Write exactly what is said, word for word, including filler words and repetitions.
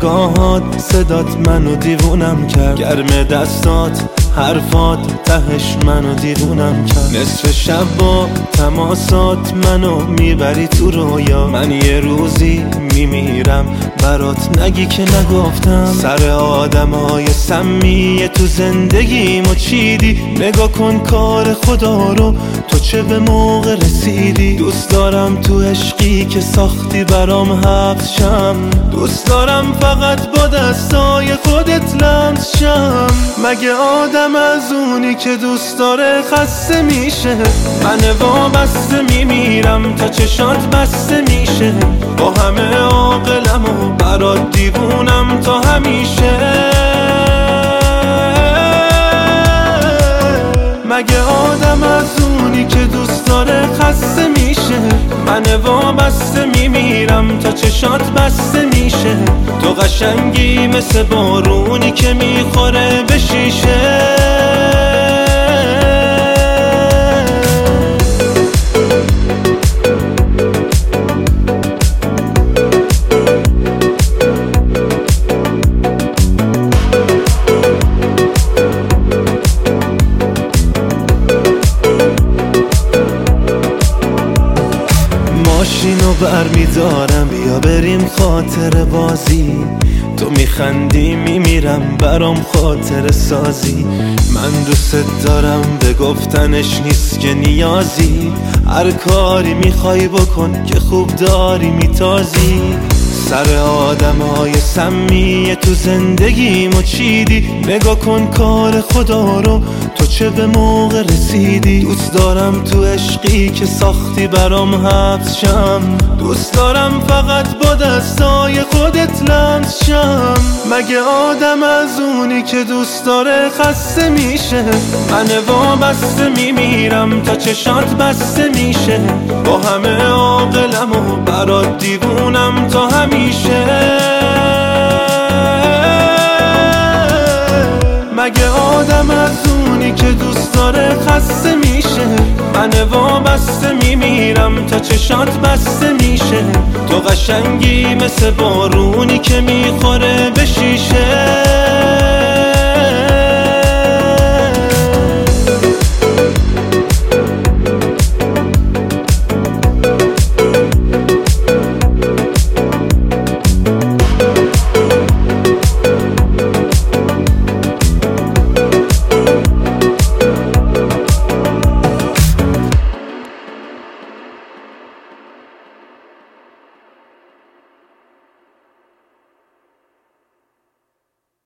نگاهات صدات منو دیوونم کرد، گرم دستات حرفات تهش منو دیوونم کرد. نصف شب با تماسات منو میبری تو رویا، من یه روزی میمیرم برات نگی که نگفتم. سر آدمای سمی تو زندگیمو چیدی، نگاه کن کار خدا رو تو چه به موقع رسیدی. دوست دارم تو عشقی که ساختی برام حبس شم، دوست دارم فقط با دستای خودت لمس شم. مگه آدم از اونی که دوست داره خسته میشه؟ من وابسته میمیرم تا چشات بسته میشه، با همه عاقلم و برات دیوونم تا همیشه. مگه آدم از اونی که دوست داره خسته میشه؟ من وابسته میمیرم تا چشات بسته میشه، تو قشنگی مثل بارونی که میخوره به شیشه. ماشینو برمیدارم بیا بریم خاطر بازی، تو میخندی میمیرم برام خاطر سازی. من دوست دارم به گفتنش نیست که نیازی، هر کاری میخوای بکن که خوب داری میتازی. سر آدمای سمی تو زندگیمو چیدی، نگاه کن کار خدا رو تو چه به موقع رسیدی. دوست دارم تو عشقی که ساختی برام حبس شم، دوست دارم فقط با دستای خودت لمس شم. مگه آدم از اونی که دوست داره خسته میشه؟ من وابسته میمیرم تا چشات بسته میشه، با همه عاقلم و برات دیوونم تا همیشه. مگه آدم از اونی که دوست داره خسته میشه؟ من وابسته میمیرم تا چشات بسته میشه، تو قشنگی مثل بارونی که میخوره به شیشه.